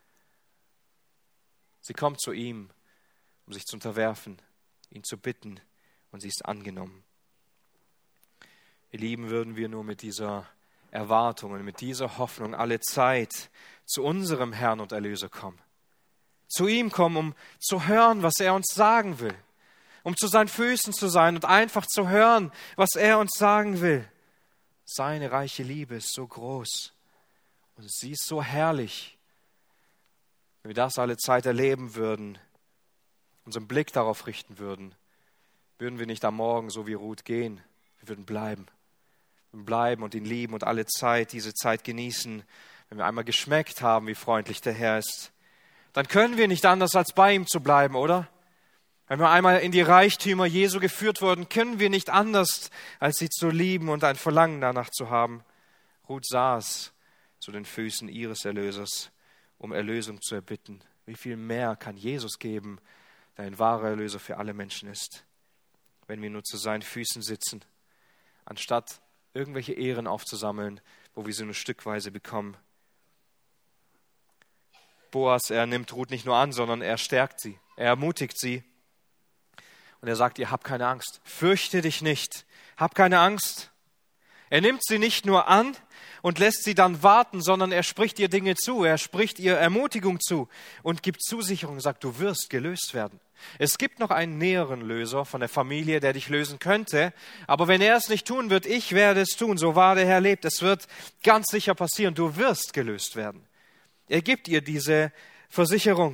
Sie kommt zu ihm, um sich zu unterwerfen, ihn zu bitten, und sie ist angenommen. Ihr Lieben, würden wir nur mit dieser Erwartung und mit dieser Hoffnung alle Zeit zu unserem Herrn und Erlöser kommen. Zu ihm kommen, um zu hören, was er uns sagen will. Um zu seinen Füßen zu sein und einfach zu hören, was er uns sagen will. Seine reiche Liebe ist so groß und sie ist so herrlich. Wenn wir das alle Zeit erleben würden, unseren Blick darauf richten würden, würden wir nicht am Morgen so wie Ruth gehen. Wir würden bleiben. Wir würden bleiben und ihn lieben und alle Zeit, diese Zeit genießen. Wenn wir einmal geschmeckt haben, wie freundlich der Herr ist, dann können wir nicht anders, als bei ihm zu bleiben, oder? Wenn wir einmal in die Reichtümer Jesu geführt wurden, können wir nicht anders, als sie zu lieben und ein Verlangen danach zu haben. Ruth saß zu den Füßen ihres Erlösers, um Erlösung zu erbitten. Wie viel mehr kann Jesus geben, der ein wahrer Erlöser für alle Menschen ist, wenn wir nur zu seinen Füßen sitzen, anstatt irgendwelche Ehren aufzusammeln, wo wir sie nur stückweise bekommen. Boas, er nimmt Ruth nicht nur an, sondern er stärkt sie, er ermutigt sie. Und er sagt ihr, hab keine Angst, fürchte dich nicht, hab keine Angst. Er nimmt sie nicht nur an und lässt sie dann warten, sondern er spricht ihr Dinge zu, er spricht ihr Ermutigung zu und gibt Zusicherung und sagt, du wirst gelöst werden. Es gibt noch einen näheren Löser von der Familie, der dich lösen könnte, aber wenn er es nicht tun wird, ich werde es tun, so wahr der Herr lebt. Es wird ganz sicher passieren, du wirst gelöst werden. Er gibt ihr diese Versicherung.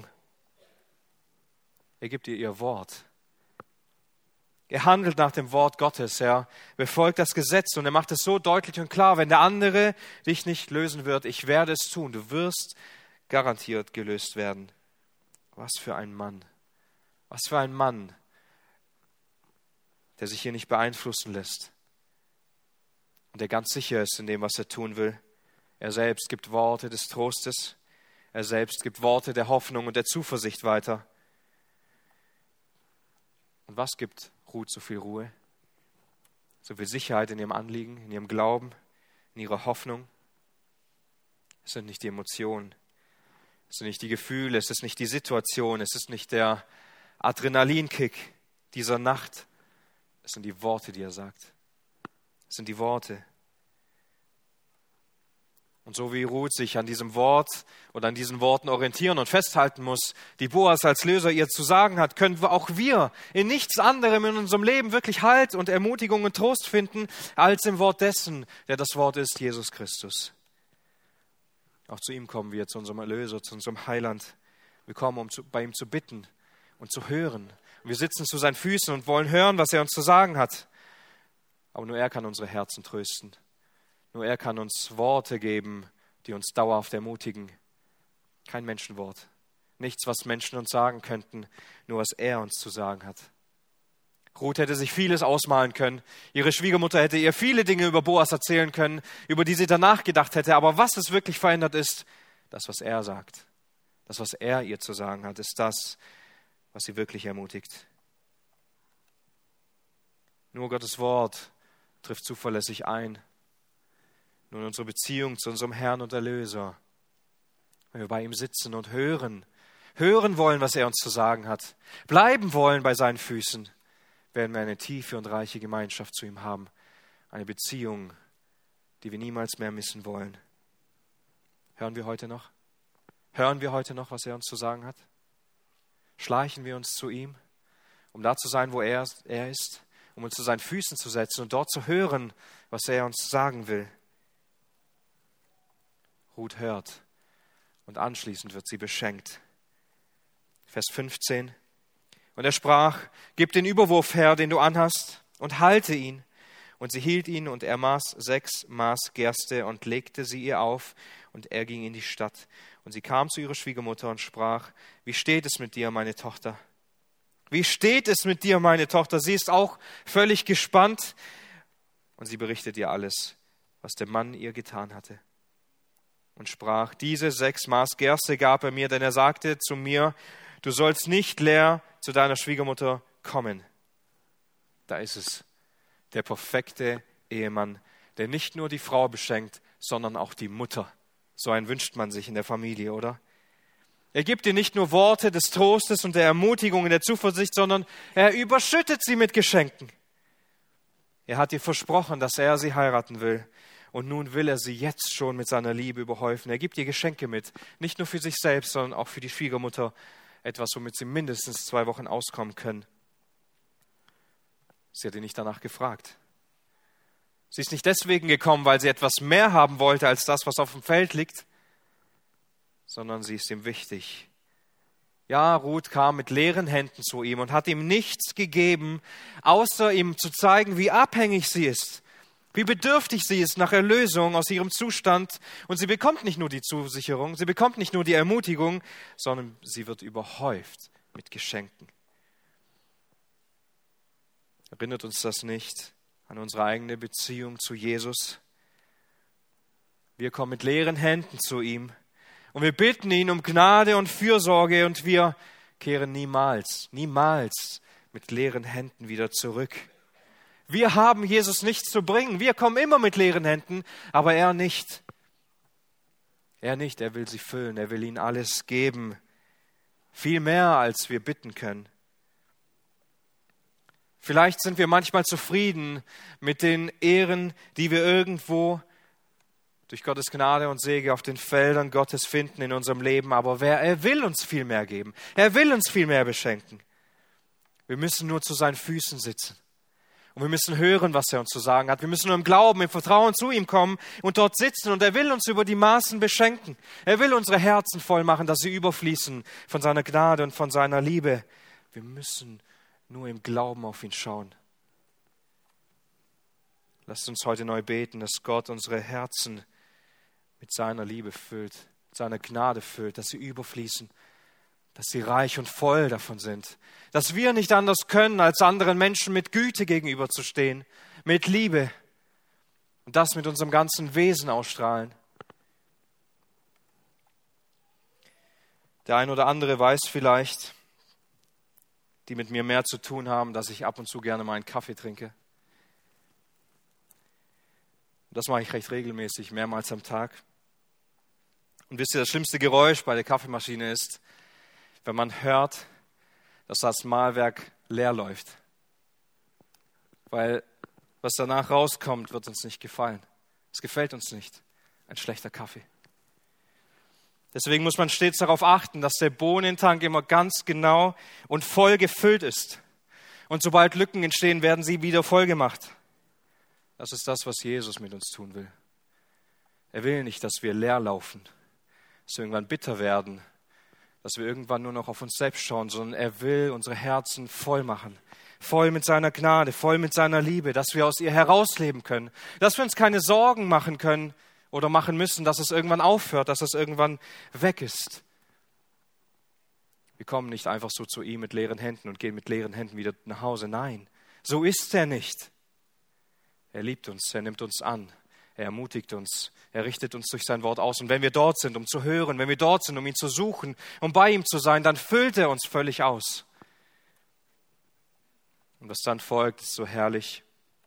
Er gibt ihr ihr Wort. Er handelt nach dem Wort Gottes, er befolgt das Gesetz und er macht es so deutlich und klar, wenn der andere dich nicht lösen wird, ich werde es tun, du wirst garantiert gelöst werden. Was für ein Mann, was für ein Mann, der sich hier nicht beeinflussen lässt und der ganz sicher ist in dem, was er tun will. Er selbst gibt Worte des Trostes, er selbst gibt Worte der Hoffnung und der Zuversicht weiter. Und was gibt Ruth so viel Ruhe, so viel Sicherheit in ihrem Anliegen, in ihrem Glauben, in ihrer Hoffnung? Es sind nicht die Emotionen, es sind nicht die Gefühle, es ist nicht die Situation, es ist nicht der Adrenalinkick dieser Nacht. Es sind die Worte, die er sagt. Es sind die Worte. Und so wie Ruth sich an diesem Wort oder an diesen Worten orientieren und festhalten muss, die Boas als Löser ihr zu sagen hat, können wir auch wir in nichts anderem in unserem Leben wirklich Halt und Ermutigung und Trost finden, als im Wort dessen, der das Wort ist, Jesus Christus. Auch zu ihm kommen wir, zu unserem Erlöser, zu unserem Heiland. Wir kommen, um zu, bei ihm zu bitten und zu hören. Und wir sitzen zu seinen Füßen und wollen hören, was er uns zu sagen hat. Aber nur er kann unsere Herzen trösten. Nur er kann uns Worte geben, die uns dauerhaft ermutigen. Kein Menschenwort. Nichts, was Menschen uns sagen könnten, nur was er uns zu sagen hat. Ruth hätte sich vieles ausmalen können. Ihre Schwiegermutter hätte ihr viele Dinge über Boas erzählen können, über die sie danach gedacht hätte. Aber was es wirklich verändert ist, das, was er sagt. Das, was er ihr zu sagen hat, ist das, was sie wirklich ermutigt. Nur Gottes Wort trifft zuverlässig ein. Nur in unsere Beziehung zu unserem Herrn und Erlöser, wenn wir bei ihm sitzen und hören, hören wollen, was er uns zu sagen hat, bleiben wollen bei seinen Füßen, werden wir eine tiefe und reiche Gemeinschaft zu ihm haben, eine Beziehung, die wir niemals mehr missen wollen. Hören wir heute noch? Hören wir heute noch, was er uns zu sagen hat? Schleichen wir uns zu ihm, um da zu sein, wo er, er ist, um uns zu seinen Füßen zu setzen und dort zu hören, was er uns sagen will. Ruth hört und anschließend wird sie beschenkt Vers fünfzehn. Und er sprach, gib den Überwurf her, den du anhast, und halte ihn. Und sie hielt ihn, und er maß sechs Maß Gerste und legte sie ihr auf, und er ging in die Stadt. Und sie kam zu ihrer Schwiegermutter und sprach, wie steht es mit dir, meine Tochter? Wie steht es mit dir, meine Tochter? Sie ist auch völlig gespannt. Und sie berichtet ihr alles, was der Mann ihr getan hatte. Und sprach, diese sechs Maß Gerste gab er mir, denn er sagte zu mir, du sollst nicht leer zu deiner Schwiegermutter kommen. Da ist es, der perfekte Ehemann, der nicht nur die Frau beschenkt, sondern auch die Mutter. So einen wünscht man sich in der Familie, oder? Er gibt ihr nicht nur Worte des Trostes und der Ermutigung und der Zuversicht, sondern er überschüttet sie mit Geschenken. Er hat ihr versprochen, dass er sie heiraten will. Und nun will er sie jetzt schon mit seiner Liebe überhäufen. Er gibt ihr Geschenke mit, nicht nur für sich selbst, sondern auch für die Schwiegermutter. Etwas, womit sie mindestens zwei Wochen auskommen können. Sie hat ihn nicht danach gefragt. Sie ist nicht deswegen gekommen, weil sie etwas mehr haben wollte als das, was auf dem Feld liegt, sondern sie ist ihm wichtig. Ja, Ruth kam mit leeren Händen zu ihm und hat ihm nichts gegeben, außer ihm zu zeigen, wie abhängig sie ist, wie bedürftig sie ist nach Erlösung aus ihrem Zustand. Und sie bekommt nicht nur die Zusicherung, sie bekommt nicht nur die Ermutigung, sondern sie wird überhäuft mit Geschenken. Erinnert uns das nicht an unsere eigene Beziehung zu Jesus? Wir kommen mit leeren Händen zu ihm und wir bitten ihn um Gnade und Fürsorge und wir kehren niemals, niemals mit leeren Händen wieder zurück. Wir haben Jesus nichts zu bringen. Wir kommen immer mit leeren Händen, aber er nicht. Er nicht, er will sie füllen, er will ihnen alles geben. Viel mehr, als wir bitten können. Vielleicht sind wir manchmal zufrieden mit den Ehren, die wir irgendwo durch Gottes Gnade und Segen auf den Feldern Gottes finden in unserem Leben. Aber wer, er will uns viel mehr geben. Er will uns viel mehr beschenken. Wir müssen nur zu seinen Füßen sitzen. Und wir müssen hören, was er uns zu sagen hat. Wir müssen nur im Glauben, im Vertrauen zu ihm kommen und dort sitzen. Und er will uns über die Maßen beschenken. Er will unsere Herzen voll machen, dass sie überfließen von seiner Gnade und von seiner Liebe. Wir müssen nur im Glauben auf ihn schauen. Lasst uns heute neu beten, dass Gott unsere Herzen mit seiner Liebe füllt, mit seiner Gnade füllt, dass sie überfließen, dass sie reich und voll davon sind, dass wir nicht anders können, als anderen Menschen mit Güte gegenüberzustehen, mit Liebe und das mit unserem ganzen Wesen ausstrahlen. Der ein oder andere weiß vielleicht, die mit mir mehr zu tun haben, dass ich ab und zu gerne mal einen Kaffee trinke. Das mache ich recht regelmäßig, mehrmals am Tag. Und wisst ihr, das schlimmste Geräusch bei der Kaffeemaschine ist, wenn man hört, dass das Mahlwerk leer läuft. Weil was danach rauskommt, wird uns nicht gefallen. Es gefällt uns nicht. Ein schlechter Kaffee. Deswegen muss man stets darauf achten, dass der Bohnentank immer ganz genau und voll gefüllt ist. Und sobald Lücken entstehen, werden sie wieder voll gemacht. Das ist das, was Jesus mit uns tun will. Er will nicht, dass wir leer laufen, dass wir irgendwann bitter werden, dass wir irgendwann nur noch auf uns selbst schauen, sondern er will unsere Herzen voll machen. Voll mit seiner Gnade, voll mit seiner Liebe, dass wir aus ihr herausleben können. Dass wir uns keine Sorgen machen können oder machen müssen, dass es irgendwann aufhört, dass es irgendwann weg ist. Wir kommen nicht einfach so zu ihm mit leeren Händen und gehen mit leeren Händen wieder nach Hause. Nein, so ist er nicht. Er liebt uns, er nimmt uns an, er ermutigt uns, er richtet uns durch sein Wort aus. Und wenn wir dort sind, um zu hören, wenn wir dort sind, um ihn zu suchen, um bei ihm zu sein, dann füllt er uns völlig aus. Und was dann folgt, ist so herrlich.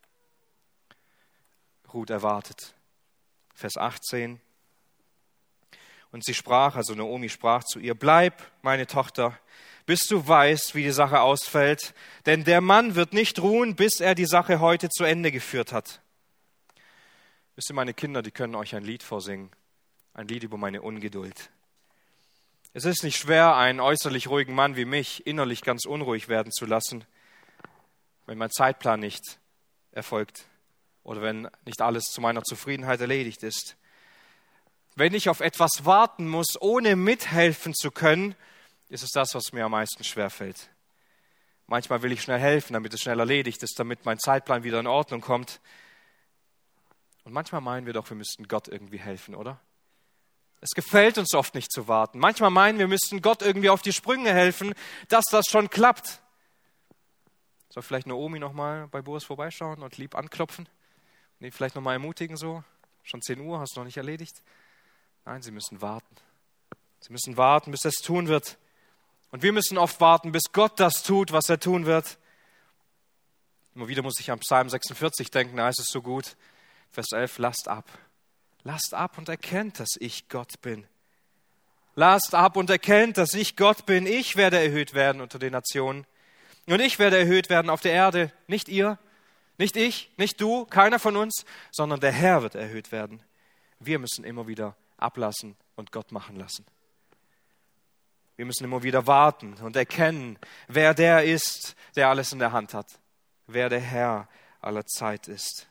Ruth erwartet. Vers achtzehn. Und sie sprach, also Naomi sprach zu ihr, bleib, meine Tochter, bis du weißt, wie die Sache ausfällt, denn der Mann wird nicht ruhen, bis er die Sache heute zu Ende geführt hat. Wisst ihr, meine Kinder, die können euch ein Lied vorsingen, ein Lied über meine Ungeduld. Es ist nicht schwer, einen äußerlich ruhigen Mann wie mich innerlich ganz unruhig werden zu lassen, wenn mein Zeitplan nicht erfolgt oder wenn nicht alles zu meiner Zufriedenheit erledigt ist. Wenn ich auf etwas warten muss, ohne mithelfen zu können, ist es das, was mir am meisten schwerfällt. Manchmal will ich schnell helfen, damit es schnell erledigt ist, damit mein Zeitplan wieder in Ordnung kommt. Und manchmal meinen wir doch, wir müssten Gott irgendwie helfen, oder? Es gefällt uns oft nicht zu warten. Manchmal meinen wir, müssten Gott irgendwie auf die Sprünge helfen, dass das schon klappt. Soll vielleicht Naomi nochmal bei Boas vorbeischauen und lieb anklopfen? Und ihn vielleicht nochmal ermutigen so? Schon zehn Uhr, hast du noch nicht erledigt? Nein, sie müssen warten. Sie müssen warten, bis er es tun wird. Und wir müssen oft warten, bis Gott das tut, was er tun wird. Immer wieder muss ich an Psalm sechsundvierzig denken, da ist es so gut. Vers elf, lasst ab. Lasst ab und erkennt, dass ich Gott bin. Lasst ab und erkennt, dass ich Gott bin. Ich werde erhöht werden unter den Nationen. Und ich werde erhöht werden auf der Erde. Nicht ihr, nicht ich, nicht du, keiner von uns, sondern der Herr wird erhöht werden. Wir müssen immer wieder ablassen und Gott machen lassen. Wir müssen immer wieder warten und erkennen, wer der ist, der alles in der Hand hat. Wer der Herr aller Zeit ist.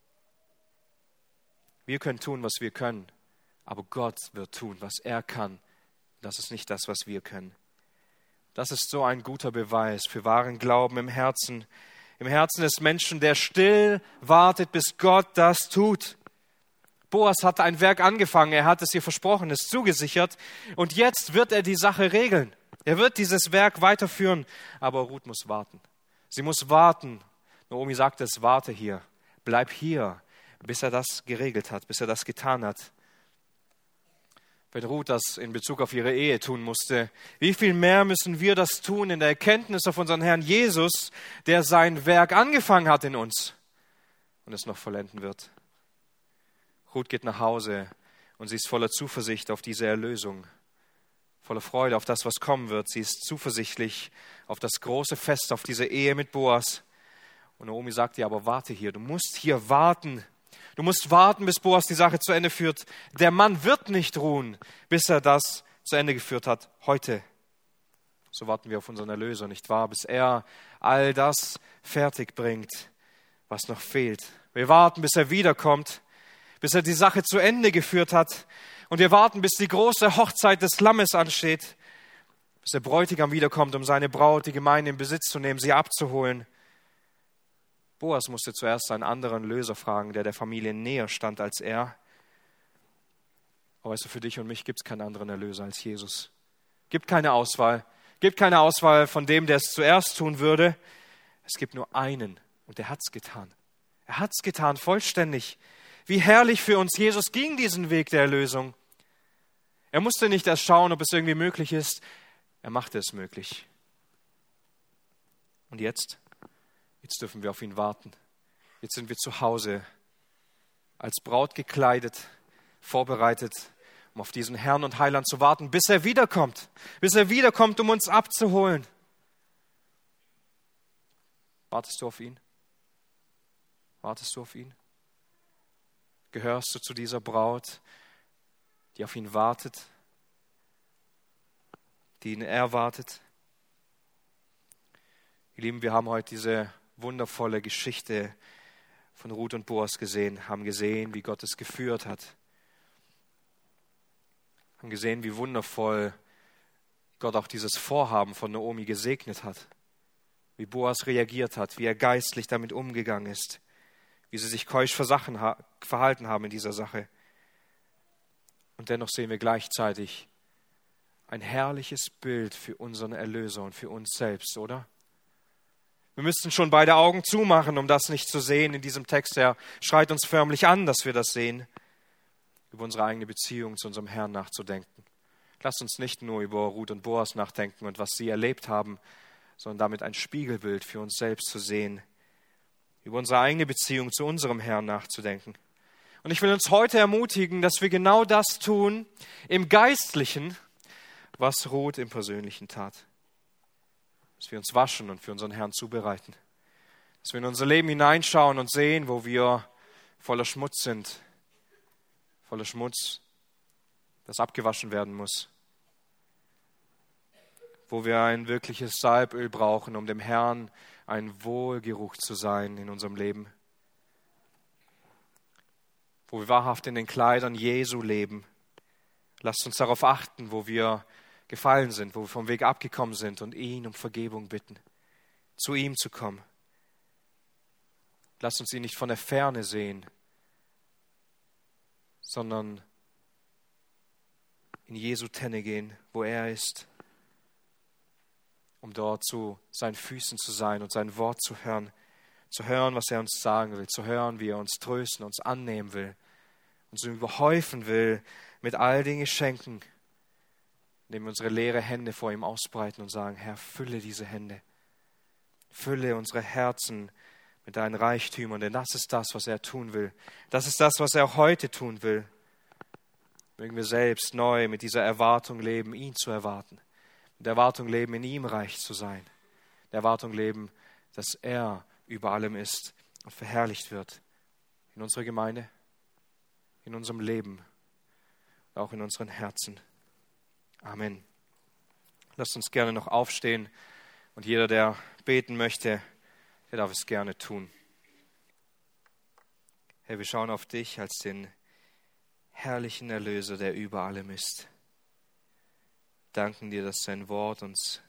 Wir können tun, was wir können, aber Gott wird tun, was er kann. Das ist nicht das, was wir können. Das ist so ein guter Beweis für wahren Glauben im Herzen, im Herzen des Menschen, der still wartet, bis Gott das tut. Boas hat ein Werk angefangen, er hat es ihr versprochen, es zugesichert und jetzt wird er die Sache regeln. Er wird dieses Werk weiterführen, aber Ruth muss warten. Sie muss warten. Naomi sagt es, warte hier, bleib hier, bis er das geregelt hat, bis er das getan hat. Wenn Ruth das in Bezug auf ihre Ehe tun musste, wie viel mehr müssen wir das tun in der Erkenntnis auf unseren Herrn Jesus, der sein Werk angefangen hat in uns und es noch vollenden wird. Ruth geht nach Hause und sie ist voller Zuversicht auf diese Erlösung, voller Freude auf das, was kommen wird. Sie ist zuversichtlich auf das große Fest, auf diese Ehe mit Boas. Und Naomi sagt ihr, aber warte hier, du musst hier warten. Du musst warten, bis Boas die Sache zu Ende führt. Der Mann wird nicht ruhen, bis er das zu Ende geführt hat, heute. So warten wir auf unseren Erlöser, nicht wahr? Bis er all das fertig bringt, was noch fehlt. Wir warten, bis er wiederkommt, bis er die Sache zu Ende geführt hat. Und wir warten, bis die große Hochzeit des Lammes ansteht, bis der Bräutigam wiederkommt, um seine Braut, die Gemeinde, in Besitz zu nehmen, sie abzuholen. Boas musste zuerst einen anderen Löser fragen, der der Familie näher stand als er. Aber weißt du, für dich und mich gibt es keinen anderen Erlöser als Jesus. Gibt keine Auswahl. Gibt keine Auswahl von dem, der es zuerst tun würde. Es gibt nur einen und er hat es getan. Er hat es getan, vollständig. Wie herrlich für uns. Jesus ging diesen Weg der Erlösung. Er musste nicht erst schauen, ob es irgendwie möglich ist. Er machte es möglich. Und jetzt? Jetzt dürfen wir auf ihn warten. Jetzt sind wir zu Hause, als Braut gekleidet, vorbereitet, um auf diesen Herrn und Heiland zu warten, bis er wiederkommt. Bis er wiederkommt, um uns abzuholen. Wartest du auf ihn? Wartest du auf ihn? Gehörst du zu dieser Braut, die auf ihn wartet, die ihn erwartet? Ihr Lieben, wir haben heute diese wundervolle Geschichte von Ruth und Boas gesehen, haben gesehen, wie Gott es geführt hat, haben gesehen, wie wundervoll Gott auch dieses Vorhaben von Naomi gesegnet hat, wie Boas reagiert hat, wie er geistlich damit umgegangen ist, wie sie sich keusch verhalten haben in dieser Sache. Und dennoch sehen wir gleichzeitig ein herrliches Bild für unseren Erlöser und für uns selbst, oder? Wir müssten schon beide Augen zumachen, um das nicht zu sehen in diesem Text. Er schreit uns förmlich an, dass wir das sehen, über unsere eigene Beziehung zu unserem Herrn nachzudenken. Lasst uns nicht nur über Ruth und Boas nachdenken und was sie erlebt haben, sondern damit ein Spiegelbild für uns selbst zu sehen, über unsere eigene Beziehung zu unserem Herrn nachzudenken. Und ich will uns heute ermutigen, dass wir genau das tun im Geistlichen, was Ruth im Persönlichen tat. Dass wir uns waschen und für unseren Herrn zubereiten. Dass wir in unser Leben hineinschauen und sehen, wo wir voller Schmutz sind. Voller Schmutz, das abgewaschen werden muss. Wo wir ein wirkliches Salböl brauchen, um dem Herrn ein Wohlgeruch zu sein in unserem Leben. Wo wir wahrhaft in den Kleidern Jesu leben. Lasst uns darauf achten, wo wir gefallen sind, wo wir vom Weg abgekommen sind und ihn um Vergebung bitten, zu ihm zu kommen. Lass uns ihn nicht von der Ferne sehen, sondern in Jesu Tenne gehen, wo er ist, um dort zu seinen Füßen zu sein und sein Wort zu hören, zu hören, was er uns sagen will, zu hören, wie er uns trösten, uns annehmen will, uns überhäufen will mit all den Geschenken, indem wir unsere leere Hände vor ihm ausbreiten und sagen, Herr, fülle diese Hände, fülle unsere Herzen mit deinen Reichtümern, denn das ist das, was er tun will. Das ist das, was er auch heute tun will. Mögen wir selbst neu mit dieser Erwartung leben, ihn zu erwarten. Mit der Erwartung leben, in ihm reich zu sein. Der Erwartung leben, dass er über allem ist und verherrlicht wird. In unserer Gemeinde, in unserem Leben, auch in unseren Herzen. Amen. Lasst uns gerne noch aufstehen und jeder, der beten möchte, der darf es gerne tun. Herr, wir schauen auf dich als den herrlichen Erlöser, der über allem ist. Danken dir, dass dein Wort uns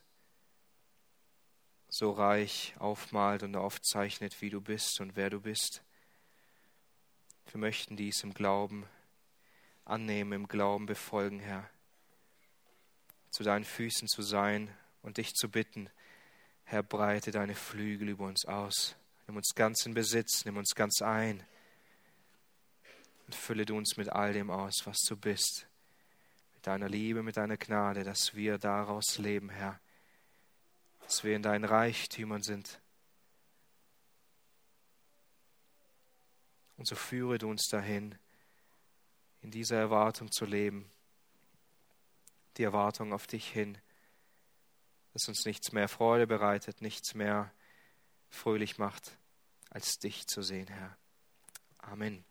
so reich aufmalt und aufzeichnet, wie du bist und wer du bist. Wir möchten dies im Glauben annehmen, im Glauben befolgen, Herr. Zu deinen Füßen zu sein und dich zu bitten, Herr, breite deine Flügel über uns aus. Nimm uns ganz in Besitz, nimm uns ganz ein. Und fülle du uns mit all dem aus, was du bist. Mit deiner Liebe, mit deiner Gnade, dass wir daraus leben, Herr. Dass wir in deinen Reichtümern sind. Und so führe du uns dahin, in dieser Erwartung zu leben. Die Erwartung auf dich hin, dass uns nichts mehr Freude bereitet, nichts mehr fröhlich macht, als dich zu sehen, Herr. Amen.